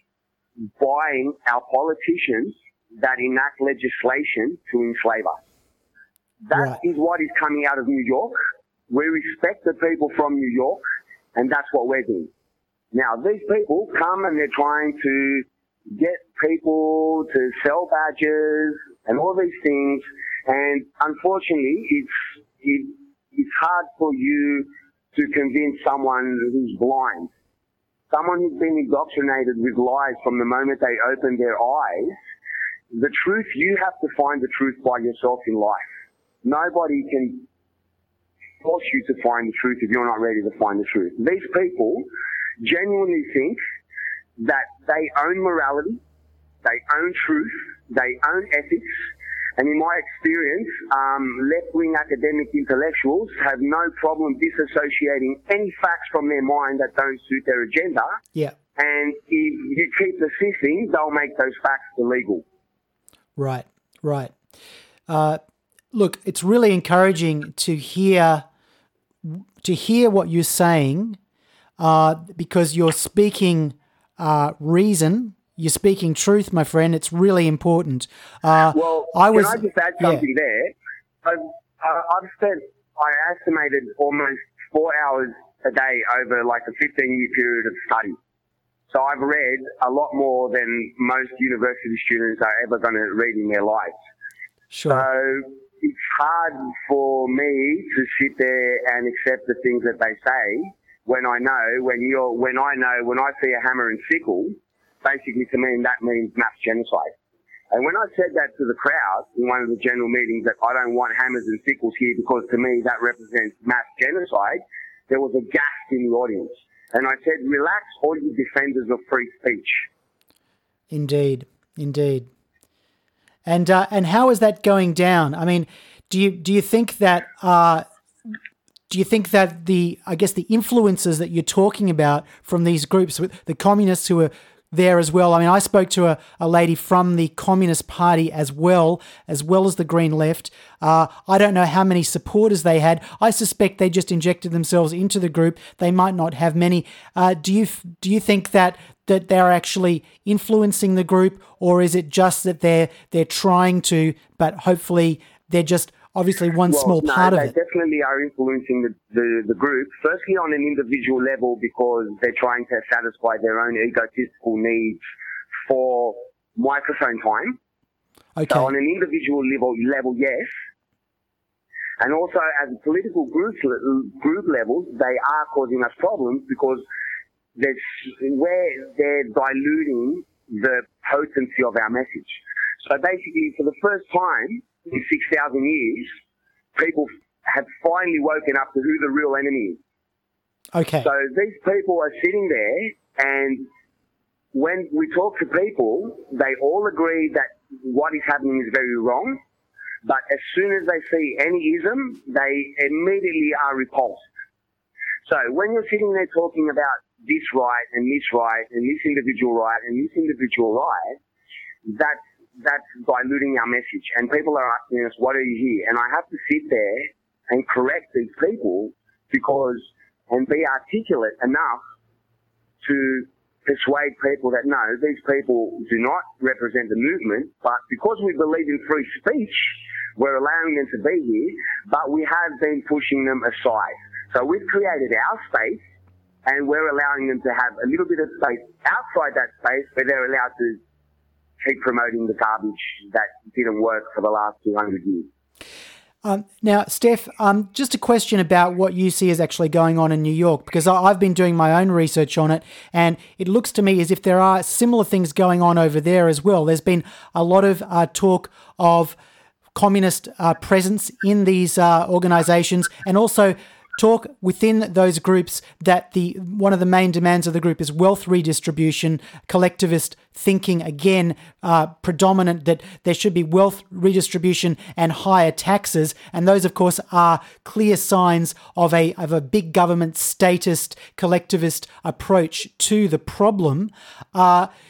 buying our politicians that enact legislation to enslave us. That right. is what is coming out of New York. We respect the people from New York, and that's what we're doing. Now, these people come and they're trying to get people to sell badges and all these things, and unfortunately, it's it, it's hard for you to convince someone who's blind. Someone who's been indoctrinated with lies from the moment they open their eyes. The truth, you have to find the truth by yourself in life. Nobody can force you to find the truth if you're not ready to find the truth. These people genuinely think that they own morality, they own truth, they own ethics, and in my experience, um, left-wing academic intellectuals have no problem disassociating any facts from their mind that don't suit their agenda. Yeah. And if you keep persisting, they'll make those facts illegal. Right, right. Uh, look, it's really encouraging to hear to hear what you're saying, uh, because you're speaking uh, reason. You're speaking truth, my friend. It's really important. Uh, well, I was, can I just add something yeah. there? I've, I've spent, I estimated almost four hours a day over like a fifteen-year period of study. So I've read a lot more than most university students are ever going to read in their lives. Sure. So it's hard for me to sit there and accept the things that they say when I know, when you're, when I know, when I see a hammer and sickle, basically to me that means mass genocide. And when I said that to the crowd in one of the general meetings that I don't want hammers and sickles here because to me that represents mass genocide, there was a gasp in the audience. And I said, relax, all you defenders of free speech. Indeed, indeed. And uh, and how is that going down? I mean, do you do you think that uh, do you think that the I guess the influences that you're talking about from these groups, the communists who are there as well? I mean, I spoke to a, a lady from the Communist Party as well, as well as the Green Left. Uh, I don't know how many supporters they had. I suspect they just injected themselves into the group. They might not have many. Uh, do you do you think that that they're actually influencing the group, or is it just that they're they're trying to, but hopefully they're just obviously one well, small no, part of they it? They definitely are influencing the, the, the group, firstly on an individual level because they're trying to satisfy their own egotistical needs for microphone time. Okay. So on an individual level, level yes. And also at the political group, group levels, they are causing us problems because that's where they're diluting the potency of our message. So basically, for the first time in six thousand years, people have finally woken up to who the real enemy is. Okay. So these people are sitting there, and when we talk to people, they all agree that what is happening is very wrong, but as soon as they see any ism, they immediately are repulsed. So when you're sitting there talking about this right and this right and this individual right and this individual right, that's, that's diluting our message. And people are asking us, what are you here? And I have to sit there and correct these people because, and be articulate enough to persuade people that no, these people do not represent the movement, but because we believe in free speech, we're allowing them to be here, but we have been pushing them aside. So we've created our space, and we're allowing them to have a little bit of space outside that space where they're allowed to keep promoting the garbage that didn't work for the last two hundred years. Um, now, Steph, um, just a question about what you see is actually going on in New York, because I, I've been doing my own research on it, and it looks to me as if there are similar things going on over there as well. There's been a lot of uh, talk of communist uh, presence in these uh, organizations, and also talk within those groups that the one of the main demands of the group is wealth redistribution, collectivist thinking, again, uh, predominant, that there should be wealth redistribution and higher taxes. And those, of course, are clear signs of a of a big government statist, collectivist approach to the problem. Uh, do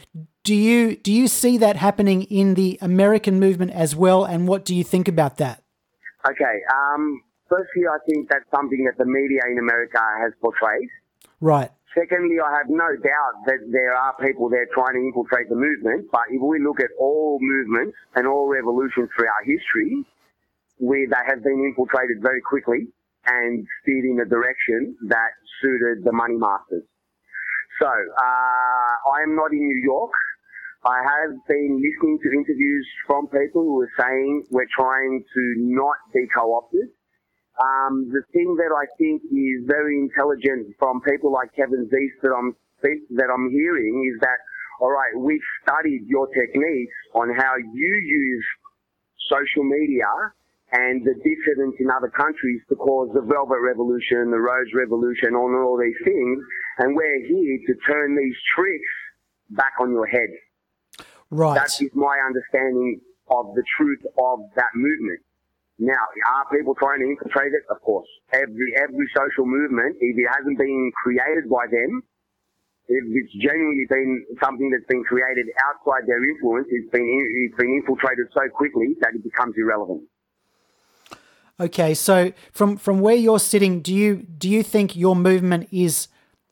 do you do you see that happening in the American movement as well, and what do you think about that? Okay, um, firstly, I think that's something that the media in America has portrayed. Right. Secondly, I have no doubt that there are people there trying to infiltrate the movement, but if we look at all movements and all revolutions throughout history, we, they have been infiltrated very quickly and steered in a direction that suited the money masters. So, uh, I am not in New York. I have been listening to interviews from people who are saying we're trying to not be co-opted. Um, the thing that I think is very intelligent from people like Kevin Zeese that I'm, that I'm hearing is that, all right, we've studied your techniques on how you use social media and the dissidents in other countries to cause the Velvet Revolution, the Rose Revolution, on all these things, and we're here to turn these tricks back on your head. Right. That is my understanding of the truth of that movement. Now, are people trying to infiltrate it? Of course. Every every social movement, if it hasn't been created by them, if it's genuinely been something that's been created outside their influence, it's been it's been infiltrated so quickly that it becomes irrelevant. Okay, so from, from where you're sitting, do you do you think your movement is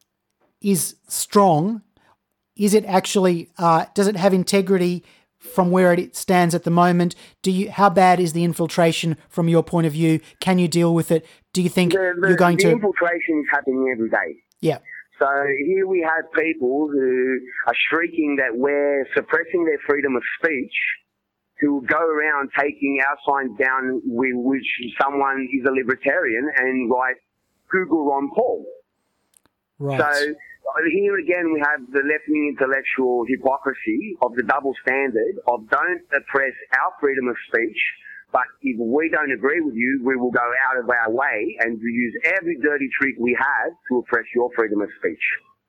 is strong? Is it actually uh, does it have integrity from where it stands at the moment? Do you how bad is the infiltration from your point of view? Can you deal with it? Do you think the, the, you're going the to? The infiltration is happening every day. Yeah. So here we have people who are shrieking that we're suppressing their freedom of speech, who go around taking our signs down with which someone is a libertarian and write Google Ron Paul. Right. So here again we have the left-wing intellectual hypocrisy of the double standard of don't oppress our freedom of speech, but if we don't agree with you, we will go out of our way and use every dirty trick we have to oppress your freedom of speech.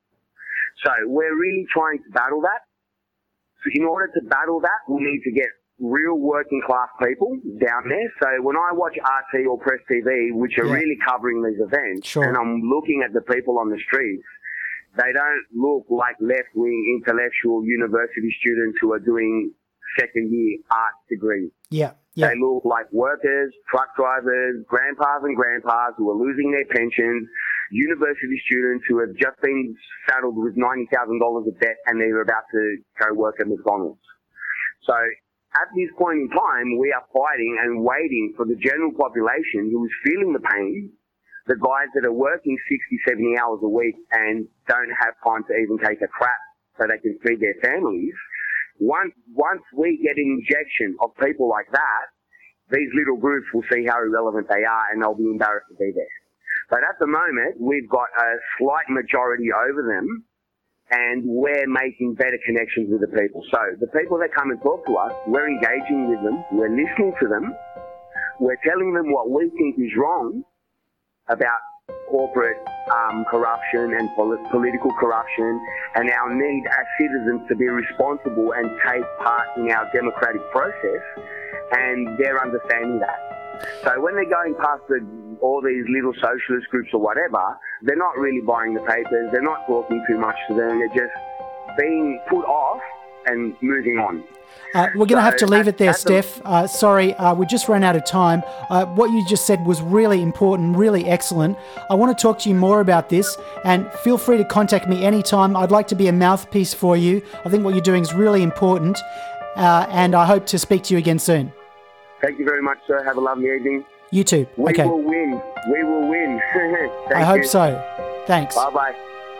So we're really trying to battle that. So in order to battle that, we need to get real working class people down there. So when I watch R T or Press T V, which are Yeah. really covering these events, Sure. and I'm looking at the people on the streets, they don't look like left-wing intellectual university students who are doing second-year art degrees. Yeah. Yeah. They look like workers, truck drivers, grandpas and grandpas who are losing their pensions, university students who have just been saddled with ninety thousand dollars of debt and they're about to go work at McDonald's. So at this point in time, we are fighting and waiting for the general population who is feeling the pain, the guys that are working sixty, seventy hours a week and don't have time to even take a crap so they can feed their families. Once, once we get an injection of people like that, these little groups will see how irrelevant they are and they'll be embarrassed to be there. But at the moment, we've got a slight majority over them and we're making better connections with the people. So the people that come and talk to us, we're engaging with them, we're listening to them, we're telling them what we think is wrong about corporate um, corruption and pol- political corruption and our need as citizens to be responsible and take part in our democratic process, and they're understanding that. So when they're going past the, all these little socialist groups or whatever, they're not really buying the papers, they're not talking too much to them, they're just being put off and moving on. Uh, we're going to So have to leave at- it there, at the- Steph. Uh, sorry, uh, we just ran out of time. Uh, what you just said was really important, really excellent. I want to talk to you more about this, and feel free to contact me anytime. I'd like to be a mouthpiece for you. I think what you're doing is really important, uh, and I hope to speak to you again soon. Thank you very much, sir. Have a lovely evening. You too. We Okay. will win. We will win. Thank I hope you. so. Thanks. Bye-bye.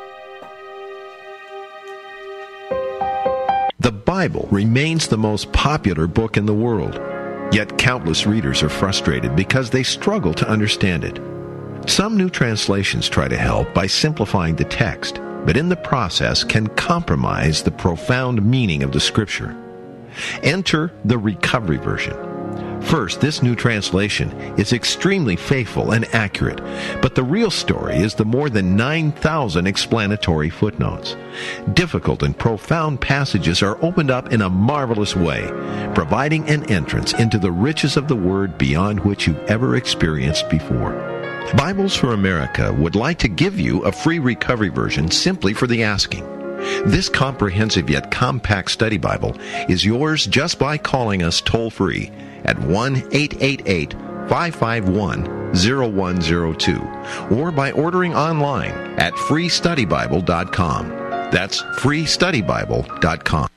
The Bible remains the most popular book in the world, yet countless readers are frustrated because they struggle to understand it. Some new translations try to help by simplifying the text, but in the process can compromise the profound meaning of the Scripture. Enter the Recovery Version. First, this new translation is extremely faithful and accurate, but the real story is the more than nine thousand explanatory footnotes. Difficult and profound passages are opened up in a marvelous way, providing an entrance into the riches of the Word beyond which you've ever experienced before. Bibles for America would like to give you a free recovery version simply for the asking. This comprehensive yet compact study Bible is yours just by calling us toll-free at one eight eight eight, five five one, zero one zero two or by ordering online at free study bible dot com. That's free study bible dot com.